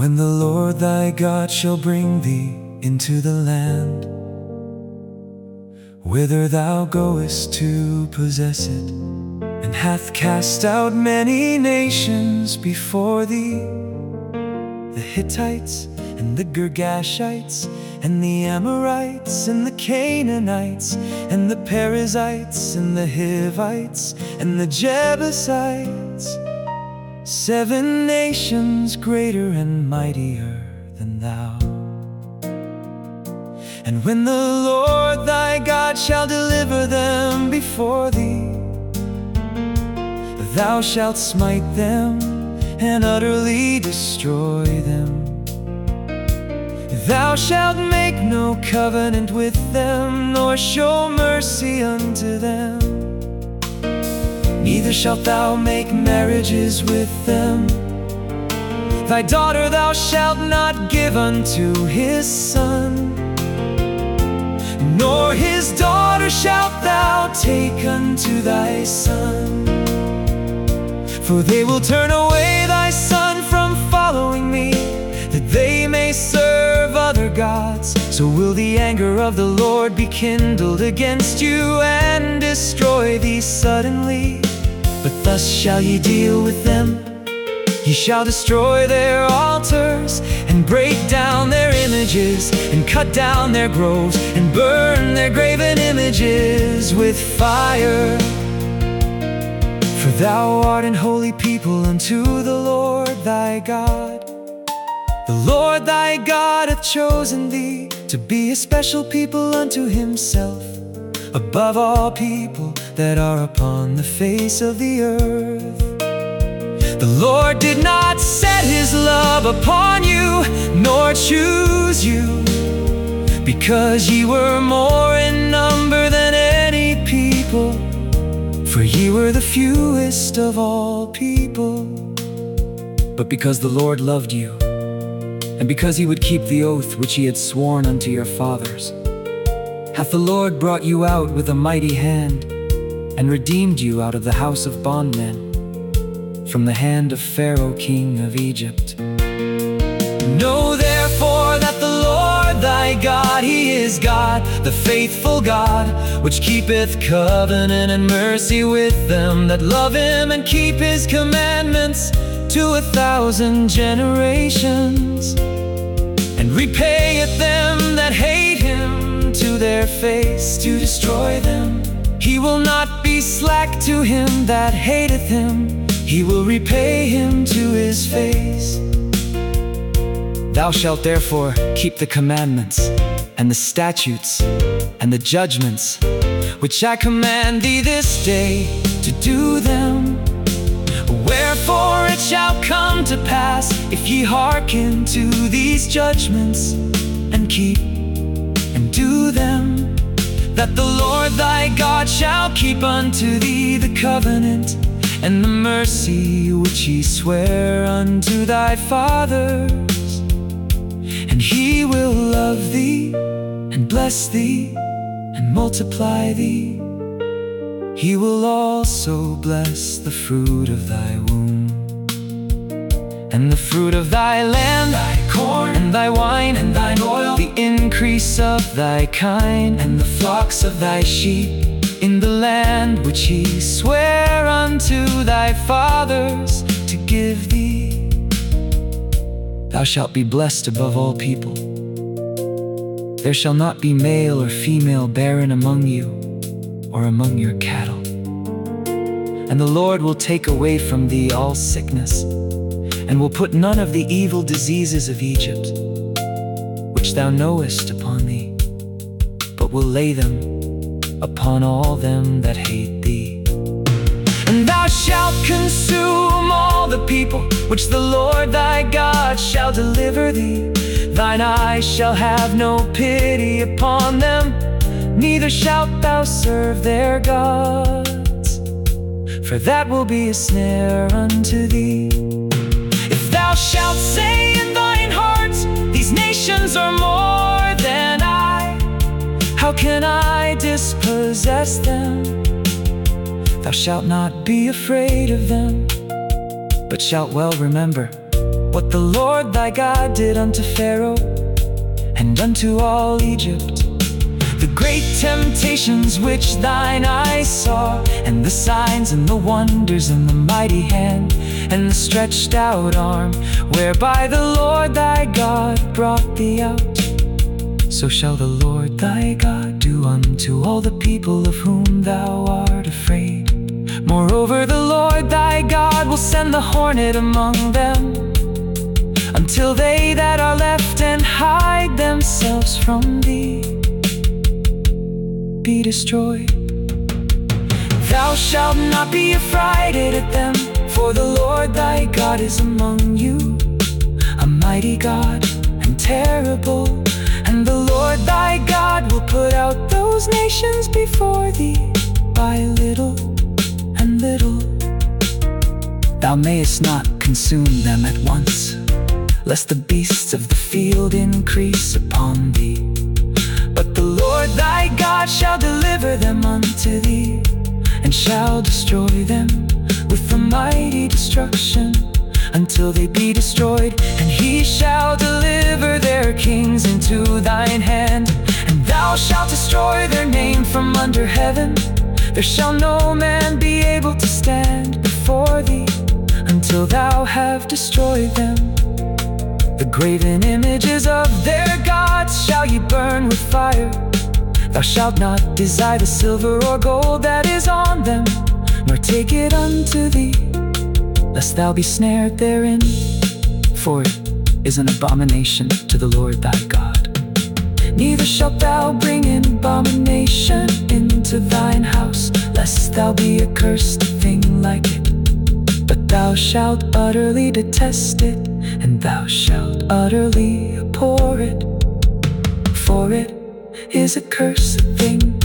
When the Lord thy God shall bring thee into the land whither thou goest to possess it, and hath cast out many nations before thee, the Hittites and the Girgashites and the Amorites and the Canaanites and the Perizzites and the Hivites and the Jebusites, 7 nations greater and mightier than thou. And when the Lord thy God shall deliver them before thee, thou shalt smite them and utterly destroy them. Thou shalt make no covenant with them, nor show mercy unto them. Neither shalt thou make marriages with them. Thy daughter thou shalt not give unto his son, nor his daughter shalt thou take unto thy son. For they will turn away thy son from following me, that they may serve other gods. So will the anger of the Lord be kindled against you, and destroy thee suddenly. But thus shall ye deal with them. Ye shall destroy their altars, and break down their images, and cut down their groves, and burn their graven images with fire. For thou art an holy people unto the Lord thy God. The Lord thy God hath chosen thee to be a special people unto himself, above all people that are upon the face of the earth. The Lord did not set his love upon you, nor choose you, because ye were more in number than any people, for ye were the fewest of all people. But because the Lord loved you, and because he would keep the oath which he had sworn unto your fathers, hath the Lord brought you out with a mighty hand, and redeemed you out of the house of bondmen, from the hand of Pharaoh king of Egypt. Know therefore that the Lord thy God, he is God, the faithful God, which keepeth covenant and mercy with them that love him, and keep his commandments to 1,000 generations, and repayeth them that hate him to their face, to destroy them. He will not be slack to him that hateth him, he will repay him to his face. Thou shalt therefore keep the commandments, and the statutes, and the judgments, which I command thee this day, to do them. Wherefore it shall come to pass, if ye hearken to these judgments, and keep and do them, that the Lord thy God shall keep unto thee the covenant and the mercy which he sware unto thy fathers. And he will love thee, and bless thee, and multiply thee. He will also bless the fruit of thy womb, and the fruit of thy land, thy corn, and thy wine, and thine oil, the increase of thy kind, and the flocks of thy sheep, in the land which he sware unto thy fathers to give thee. Thou shalt be blessed above all people. There shall not be male or female barren among you, or among your cattle. And the Lord will take away from thee all sickness, and will put none of the evil diseases of Egypt, which thou knowest, upon thee, but will lay them upon all them that hate thee. And thou shalt consume all the people which the Lord thy God shall deliver thee. Thine eyes shall have no pity upon them, neither shalt thou serve their gods, for that will be a snare unto thee. If thou shalt say in thine heart, these nations are more than I, how can I dispossess them? Thou shalt not be afraid of them, but shalt well remember what the Lord thy God did unto Pharaoh and unto all Egypt, the great temptations which thine eyes saw, and the signs and the wonders and the mighty hand, and the stretched out arm, whereby the Lord thy God brought thee out. So shall the Lord thy God do unto all the people of whom thou art afraid. Moreover, the Lord thy God will send the hornet among them, until they that are left and hide themselves from thee be destroyed. Thou shalt not be affrighted at them, for the Lord thy God is among you, a mighty God and terrible. And the Lord thy God will put out those nations before thee by little and little. Thou mayest not consume them at once, lest the beasts of the field increase upon thee. But the Lord thy God shall deliver them unto thee, and shall destroy them with a mighty destruction, until they be destroyed. And he shall deliver their kings into thine hand, and thou shalt destroy their name from under heaven. There shall no man be able to stand before thee, until thou have destroyed them. The graven images of their gods shall ye burn with fire. Thou shalt not desire the silver or gold that is on them, nor take it unto thee, lest thou be snared therein, for it is an abomination to the Lord thy God. Neither shalt thou bring in abomination into thine house, lest thou be a cursed thing like it. But thou shalt utterly detest it, and thou shalt utterly abhor it, for it is a cursed thing.